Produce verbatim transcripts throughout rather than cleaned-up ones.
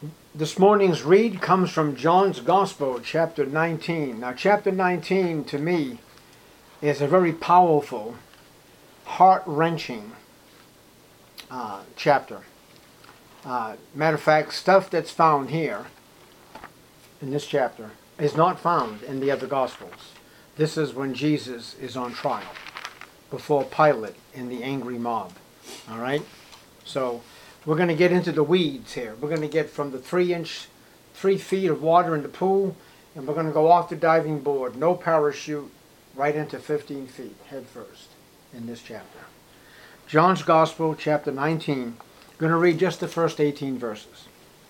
This morning's read comes from John's Gospel, chapter nineteen. Now, chapter nineteen, to me, is a very powerful, heart-wrenching uh, chapter. Uh, matter of fact, stuff that's found here in this chapter is not found in the other Gospels. This is when Jesus is on trial before Pilate and the angry mob. All right? So, we're going to get into the weeds here. We're going to get from the three inch, three feet of water in the pool, and we're going to go off the diving board, no parachute, right into fifteen feet, head first, in this chapter. John's Gospel, chapter nineteen. I'm going to read just the first eighteen verses.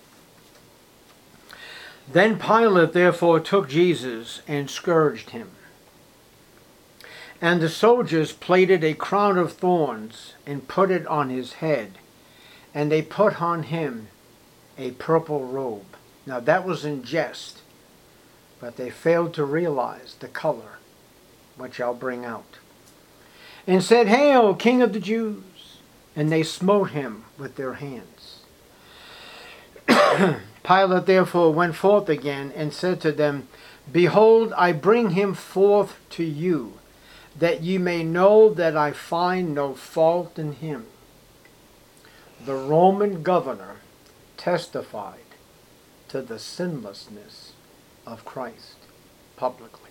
Then Pilate therefore took Jesus and scourged him. And the soldiers plaited a crown of thorns and put it on his head. And they put on him a purple robe. Now that was in jest, but they failed to realize the color, which I'll bring out. And said, Hail, King of the Jews! And they smote him with their hands. Pilate therefore went forth again and said to them, Behold, I bring him forth to you, that ye may know that I find no fault in him. The Roman governor testified to the sinlessness of Christ publicly.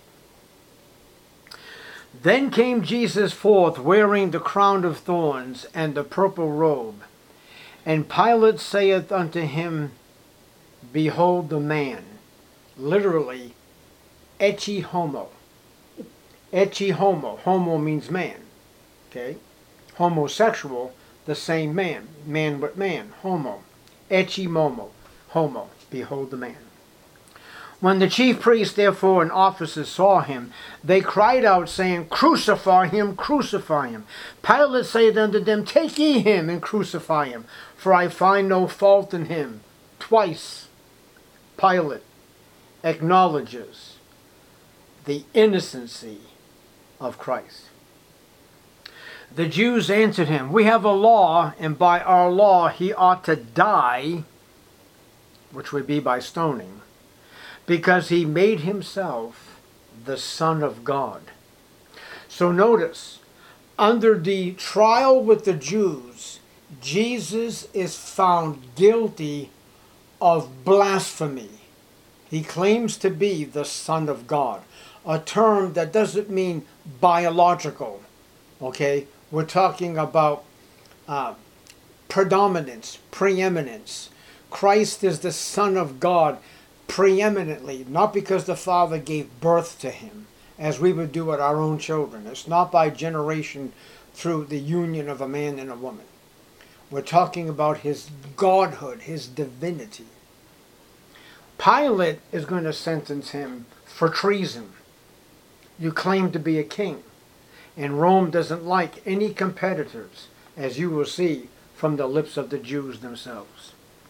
Then came Jesus forth wearing the crown of thorns and the purple robe. And Pilate saith unto him, Behold the man. Literally, ecce homo. Ecce homo. Homo means man. Okay? Homosexual, the same man. Man but man. Homo. Ecce momo. Homo. Behold the man. When the chief priests therefore and officers saw him, they cried out, saying, Crucify him, crucify him. Pilate saith unto them, Take ye him and crucify him, for I find no fault in him. Twice Pilate acknowledges the innocency of Christ. The Jews answered him, We have a law, and by our law he ought to die, which would be by stoning, because he made himself the Son of God. So notice, under the trial with the Jews, Jesus is found guilty of blasphemy. He claims to be the Son of God, a term that doesn't mean biological, okay? We're talking about uh, predominance, preeminence. Christ is the Son of God preeminently, not because the Father gave birth to him, as we would do with our own children. It's not by generation through the union of a man and a woman. We're talking about his godhood, his divinity. Pilate is going to sentence him for treason. You claim to be a king. And Rome doesn't like any competitors, as you will see from the lips of the Jews themselves.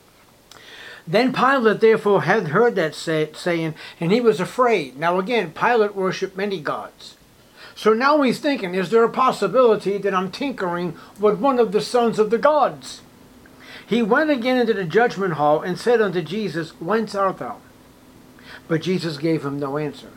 Then Pilate therefore had heard that say, saying, and he was afraid. Now again, Pilate worshipped many gods. So now he's thinking, is there a possibility that I'm tinkering with one of the sons of the gods? He went again into the judgment hall and said unto Jesus, Whence art thou? But Jesus gave him no answer.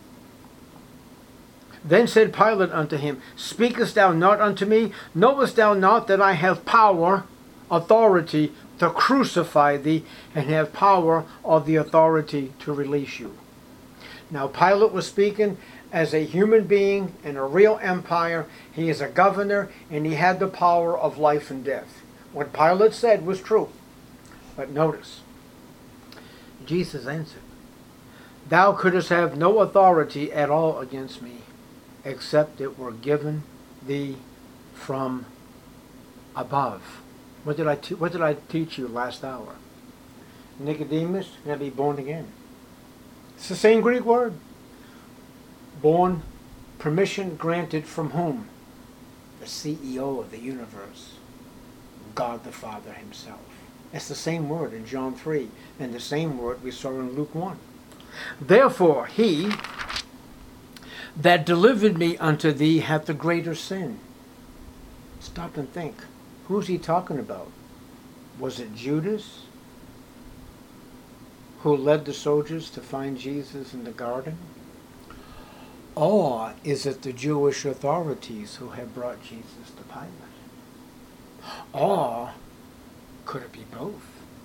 Then said Pilate unto him, Speakest thou not unto me? Knowest thou not that I have power, authority, to crucify thee, and have power of the authority to release you? Now Pilate was speaking as a human being in a real empire. He is a governor, and he had the power of life and death. What Pilate said was true. But notice, Jesus answered, Thou couldst have no authority at all against me, except it were given thee from above. What did I te- what did I teach you last hour? Nicodemus, you're going to be born again. It's the same Greek word. Born, permission granted from whom? The C E O of the universe, God the Father himself. It's the same word in John three, and the same word we saw in Luke one. Therefore, he that delivered me unto thee hath the greater sin. Stop and think. Who's he talking about? Was it Judas? who led the soldiers to find Jesus in the garden? Or is it the Jewish authorities who have brought Jesus to Pilate? Or could it be both?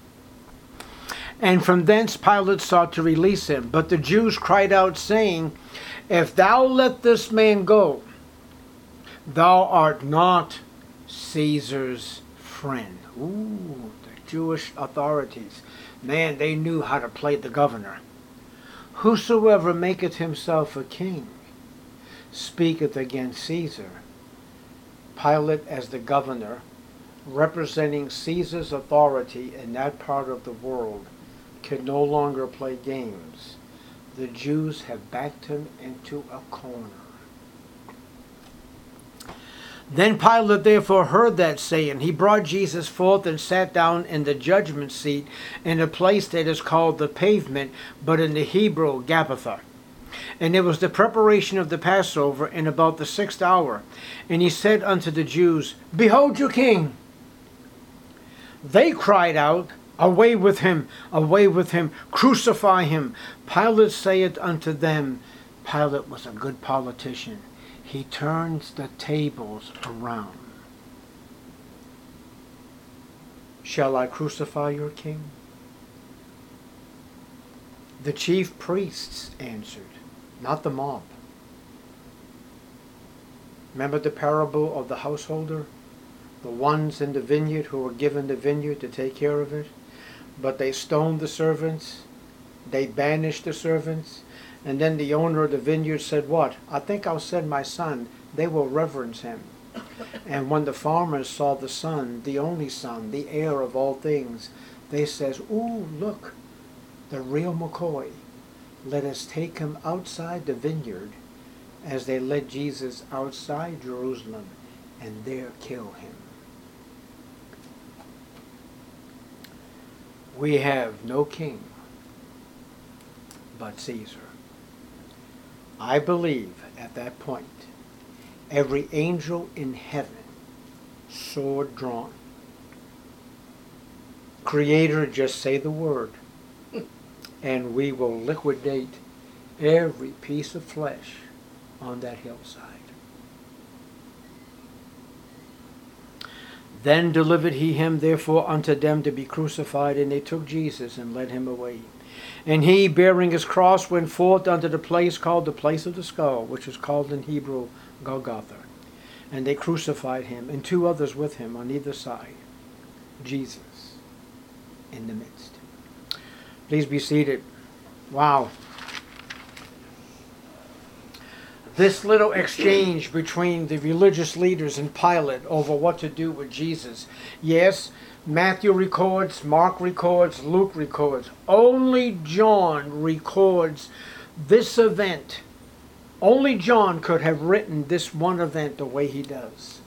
And from thence Pilate sought to release him. But the Jews cried out, saying, If thou let this man go, thou art not Caesar's friend. Ooh, the Jewish authorities. Man, they knew how to play the governor. Whosoever maketh himself a king speaketh against Caesar. Pilate, as the governor, representing Caesar's authority in that part of the world, can no longer play games. The Jews have backed him into a corner. Then Pilate therefore heard that saying. He brought Jesus forth and sat down in the judgment seat in a place that is called the Pavement, but in the Hebrew, Gabbatha. And it was the preparation of the Passover in about the sixth hour. And he said unto the Jews, Behold your king. They cried out, Away with him, away with him, crucify him. Pilate saith unto them, Pilate was a good politician. He turns the tables around. Shall I crucify your king? The chief priests answered, not the mob. Remember the parable of the householder? The ones in the vineyard who were given the vineyard to take care of it, but they stoned the servants, they banished the servants, and then the owner of the vineyard said, what? I think I'll send my son. They will reverence him. And when the farmers saw the son, the only son, the heir of all things, they says, ooh, look, the real McCoy. Let us take him outside the vineyard, as they led Jesus outside Jerusalem, and there kill him. We have no king but Caesar. I believe at that point, every angel in heaven, sword drawn. Creator, just say the word, and we will liquidate every piece of flesh on that hillside. Then delivered he him therefore unto them to be crucified, and they took Jesus and led him away. And he, bearing his cross, went forth unto the place called the place of the skull, which is called in Hebrew Golgotha. And they crucified him, and two others with him on either side, Jesus in the midst. Please be seated. Wow. This little exchange between the religious leaders and Pilate over what to do with Jesus. Yes, Matthew records, Mark records, Luke records. Only John records this event. Only John could have written this one event the way he does.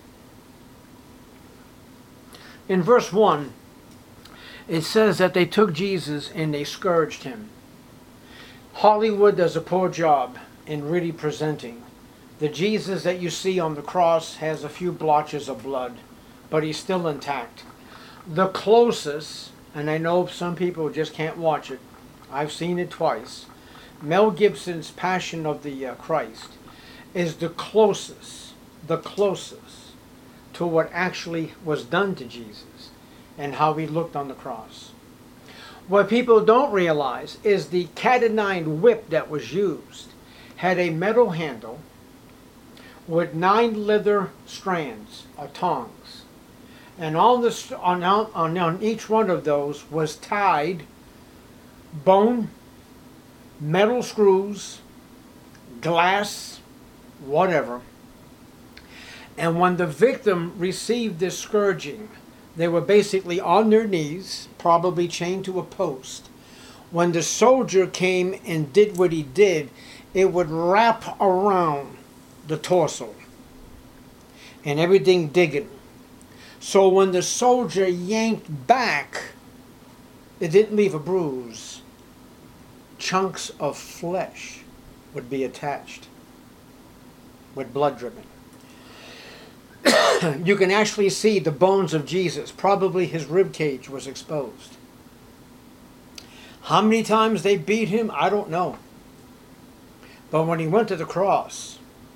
In verse one, it says that they took Jesus and they scourged him. Hollywood does a poor job in really presenting. The Jesus that you see on the cross has a few blotches of blood, but he's still intact. The closest, and I know some people just can't watch it, I've seen it twice, Mel Gibson's Passion of the uh, Christ is the closest, the closest to what actually was done to Jesus and how he looked on the cross. What people don't realize is the cat o' nine whip that was used had a metal handle with nine leather strands or tongs. And on, the, on, on, on each one of those was tied bone, metal screws, glass, whatever. And when the victim received this scourging, they were basically on their knees, probably chained to a post. When the soldier came and did what he did, it would wrap around the torso and everything digging. So when the soldier yanked back, it didn't leave a bruise. Chunks of flesh would be attached with blood dripping. You can actually see the bones of Jesus. Probably his rib cage was exposed. How many times they beat him, I don't know. But when he went to the cross,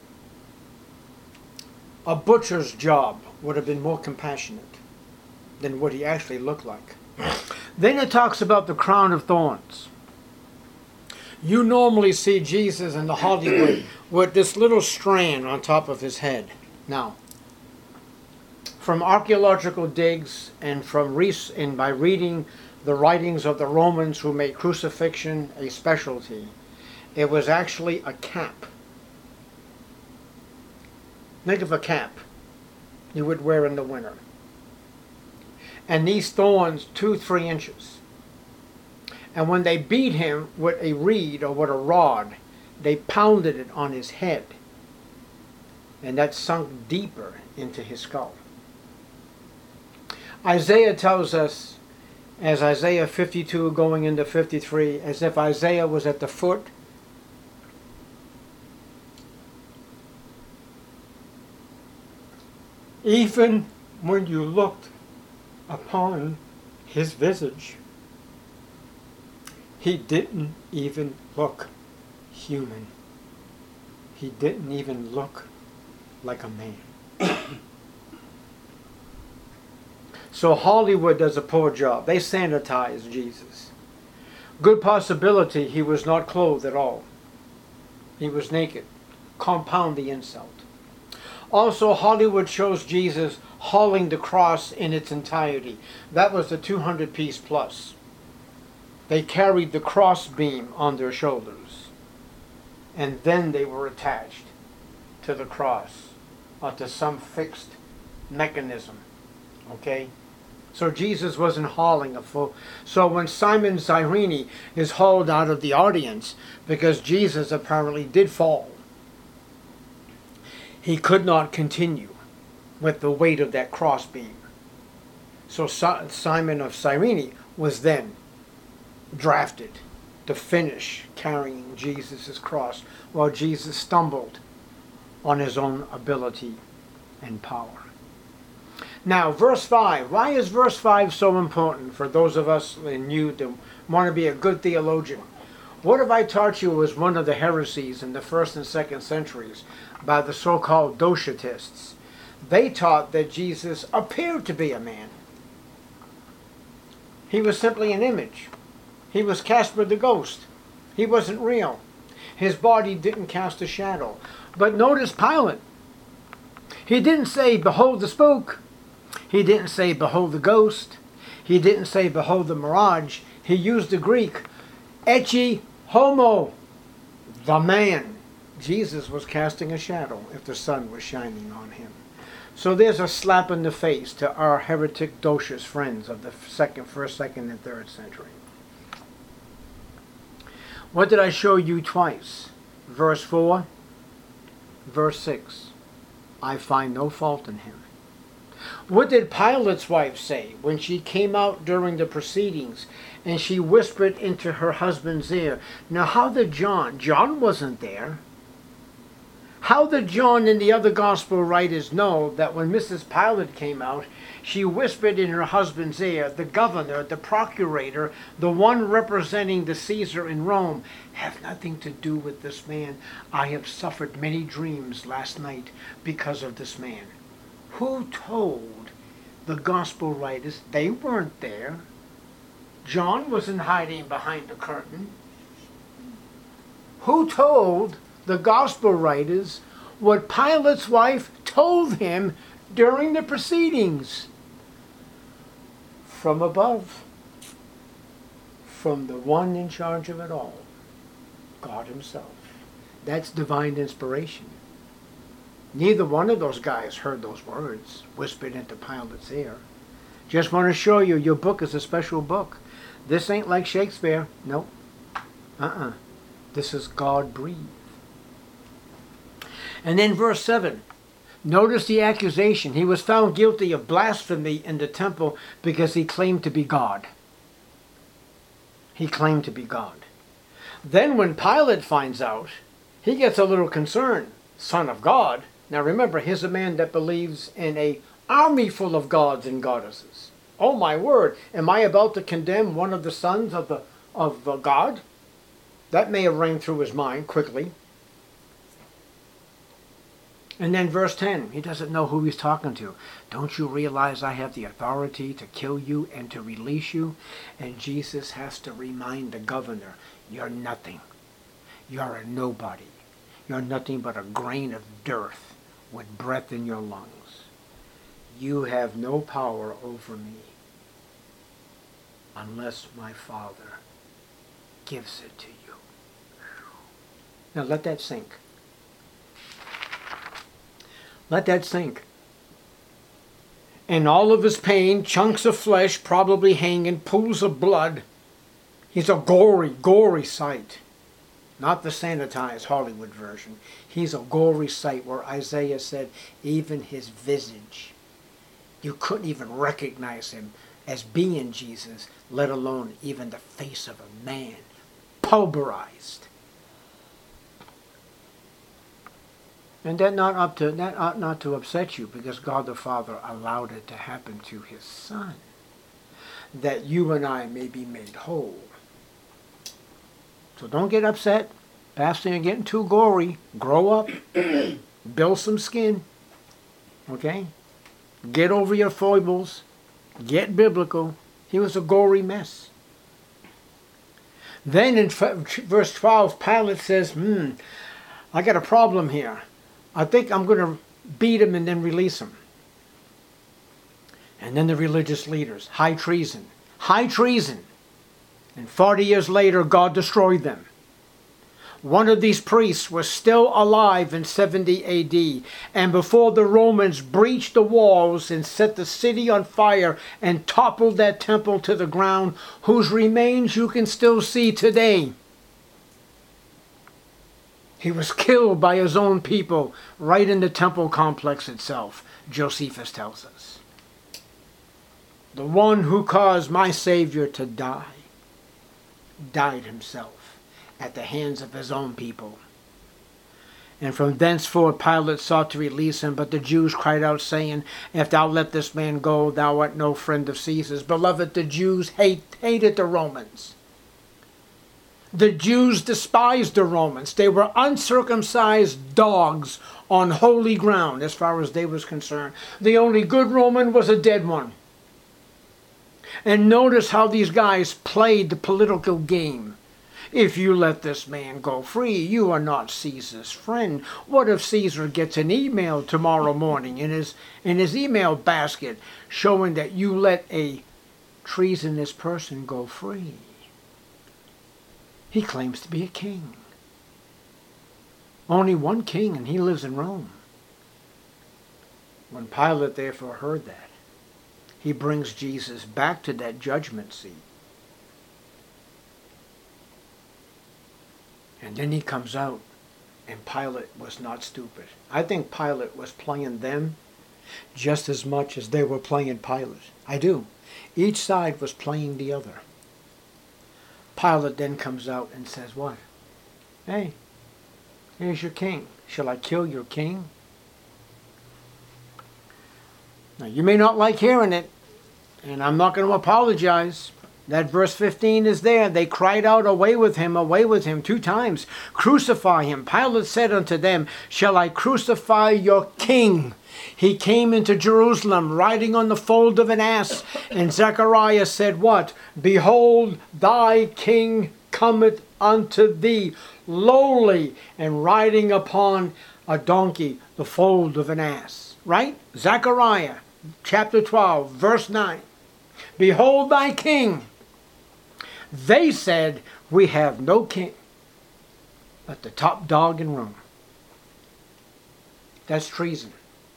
a butcher's job would have been more compassionate than what he actually looked like. Then it talks about the crown of thorns. You normally see Jesus in the Hollywood with this little strand on top of his head. Now, from archaeological digs and from and by reading the writings of the Romans who made crucifixion a specialty, it was actually a cap. Think of a cap you would wear in the winter. And these thorns, two, three inches. And when they beat him with a reed or with a rod, they pounded it on his head. And that sunk deeper into his skull. Isaiah tells us, as Isaiah fifty-two going into fifty-three, as if Isaiah was at the foot even when you looked upon his visage, he didn't even look human. He didn't even look like a man. So Hollywood does a poor job. They sanitize Jesus. Good possibility he was not clothed at all. He was naked. Compound the insult. Also, Hollywood shows Jesus hauling the cross in its entirety. That was the two hundred piece plus. They carried the cross beam on their shoulders. And then they were attached to the cross or to some fixed mechanism. Okay? So Jesus wasn't hauling a full. So when Simon Cyrene is hauled out of the audience because Jesus apparently did fall, he could not continue with the weight of that crossbeam. So Simon of Cyrene was then drafted to finish carrying Jesus' cross while Jesus stumbled on his own ability and power. Now, verse five. Why is verse five so important for those of us in you that want to be a good theologian? What have I taught you was one of the heresies in the first and second centuries by the so-called Doshetists. They taught that Jesus appeared to be a man. He was simply an image. He was Casper the Ghost. He wasn't real. His body didn't cast a shadow. But notice Pilate. He didn't say, behold the spook. He didn't say, behold the ghost. He didn't say, behold the mirage. He used the Greek, echi homo, the man. Jesus was casting a shadow if the sun was shining on him. So there's a slap in the face to our heretic Doshist friends of the second, first, second, and third century. What did I show you twice? Verse four, verse six. I find no fault in him. What did Pilate's wife say when she came out during the proceedings and she whispered into her husband's ear? Now how did John, John wasn't there. How did John and the other gospel writers know that when Missus Pilate came out, she whispered in her husband's ear, the governor, the procurator, the one representing the Caesar in Rome, have nothing to do with this man. I have suffered many dreams last night because of this man. Who told the gospel writers? They weren't there. John wasn't hiding behind the curtain. Who told the gospel writers what Pilate's wife told him during the proceedings? From above. From the one in charge of it all. God himself. That's divine inspiration. Neither one of those guys heard those words whispered into Pilate's ear. Just want to show you, your book is a special book. This ain't like Shakespeare. Nope. Uh-uh. This is God-breathed. And then verse seven. Notice the accusation. He was found guilty of blasphemy in the temple because he claimed to be God. He claimed to be God. Then when Pilate finds out, he gets a little concerned. Son of God. Now remember, here's a man that believes in an army full of gods and goddesses. Oh my word, am I about to condemn one of the sons of the of uh, God. That may have rang through his mind quickly. And then verse ten, he doesn't know who he's talking to. Don't you realize I have the authority to kill you and to release you? And Jesus has to remind the governor, you're nothing. You're a nobody. You're nothing but a grain of dirt with breath in your lungs. You have no power over me unless my Father gives it to you. Now let that sink. Let that sink. And all of his pain, chunks of flesh probably hanging, pools of blood. He's a gory, gory sight. Not the sanitized Hollywood version. He's a gory sight where Isaiah said even his visage, you couldn't even recognize him as being Jesus, let alone even the face of a man. Pulverized. And that not up to that ought not to upset you, because God the Father allowed it to happen to his Son, that you and I may be made whole. So don't get upset. Pastor, you're getting too gory. Grow up. Build some skin. Okay? Get over your foibles. Get biblical. He was a gory mess. Then in verse twelve, Pilate says, hmm, I got a problem here. I think I'm going to beat him and then release him. And then the religious leaders, high treason. High treason. And forty years later, God destroyed them. One of these priests was still alive in seventy A D, and before the Romans breached the walls and set the city on fire and toppled that temple to the ground, whose remains you can still see today. He was killed by his own people right in the temple complex itself, Josephus tells us. The one who caused my Savior to die died himself at the hands of his own people. And from thenceforth Pilate sought to release him, but the Jews cried out, saying, if thou let this man go, thou art no friend of Caesar's. Beloved, the Jews hate, hated the Romans. The Jews despised the Romans. They were uncircumcised dogs on holy ground as far as they was concerned. The only good Roman was a dead one. And notice how these guys played the political game. If you let this man go free, you are not Caesar's friend. What if Caesar gets an email tomorrow morning in his, in his email basket showing that you let a treasonous person go free? He claims to be a king. Only one king, and he lives in Rome. When Pilate therefore heard that, he brings Jesus back to that judgment seat. And then he comes out, and Pilate was not stupid. I think Pilate was playing them just as much as they were playing Pilate. I do. Each side was playing the other. Pilate then comes out and says, what? Hey, here's your king. Shall I kill your king? Now, you may not like hearing it, and I'm not going to apologize. That verse fifteen is there. They cried out, away with him, away with him, two times. Crucify him. Pilate said unto them, shall I crucify your king? He came into Jerusalem riding on the fold of an ass. And Zechariah said what? Behold, thy king cometh unto thee, lowly, and riding upon a donkey, the fold of an ass. Right? Zechariah chapter twelve, verse nine. Behold thy king. They said, we have no king but the top dog in Rome. That's treason.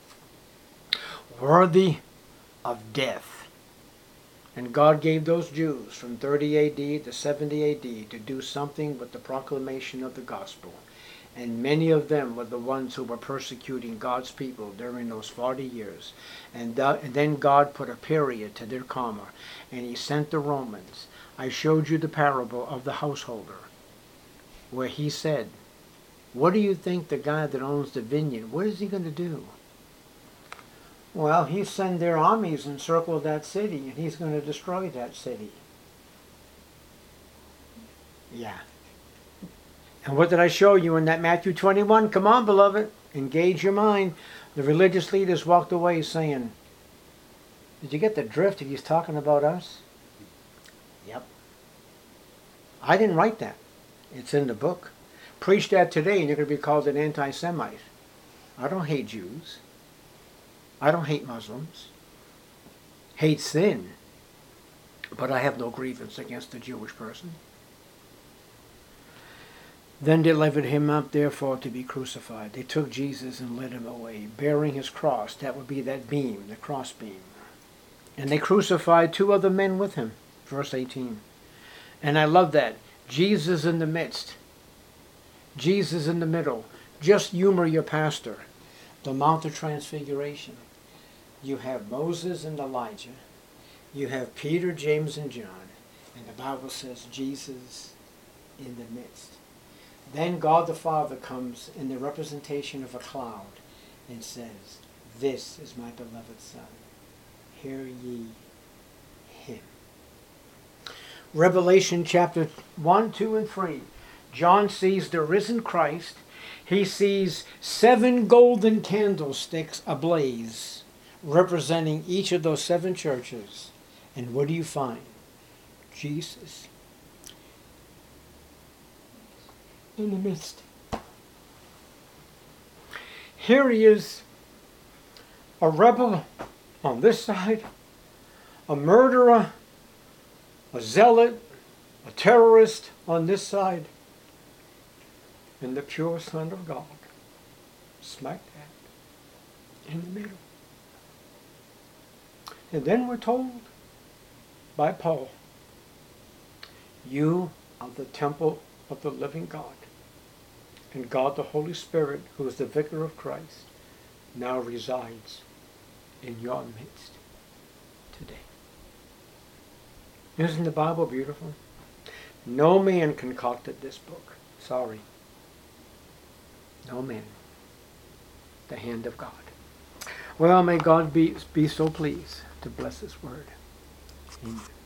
Worthy of death. And God gave those Jews from thirty A D to seventy A D to do something with the proclamation of the gospel. And many of them were the ones who were persecuting God's people during those forty years. And, th and then God put a period to their karma. And he sent the Romans. I showed you the parable of the householder, where he said, what do you think the guy that owns the vineyard, what is he going to do? Well, he send their armies and circle that city, and he's going to destroy that city. Yeah. And what did I show you in that Matthew twenty-one? Come on, beloved. Engage your mind. The religious leaders walked away saying, did you get the drift? He's talking about us? Yep. I didn't write that. It's in the book. Preach that today and you're going to be called an anti-Semite. I don't hate Jews. I don't hate Muslims. Hate sin. But I have no grievance against the Jewish person. Then delivered him up, therefore, to be crucified. They took Jesus and led him away, bearing his cross. That would be that beam, the cross beam. And they crucified two other men with him. Verse eighteen. And I love that. Jesus in the midst. Jesus in the middle. Just humor your pastor. The Mount of Transfiguration. You have Moses and Elijah. You have Peter, James, and John. And the Bible says Jesus in the midst. Then God the Father comes in the representation of a cloud and says, this is my beloved Son. Hear ye him. Revelation chapter one, two, and three. John sees the risen Christ. He sees seven golden candlesticks ablaze, representing each of those seven churches. And what do you find? Jesus in the midst. Here he is, a rebel on this side, a murderer, a zealot, a terrorist on this side, and the pure Son of God, smack dab in the middle. And then we're told by Paul, you are the temple of the living God. And God the Holy Spirit, who is the vicar of Christ, now resides in your midst today. Isn't the Bible beautiful? No man concocted this book. Sorry. No man. The hand of God. Well, may God be, be so pleased to bless his word. Amen.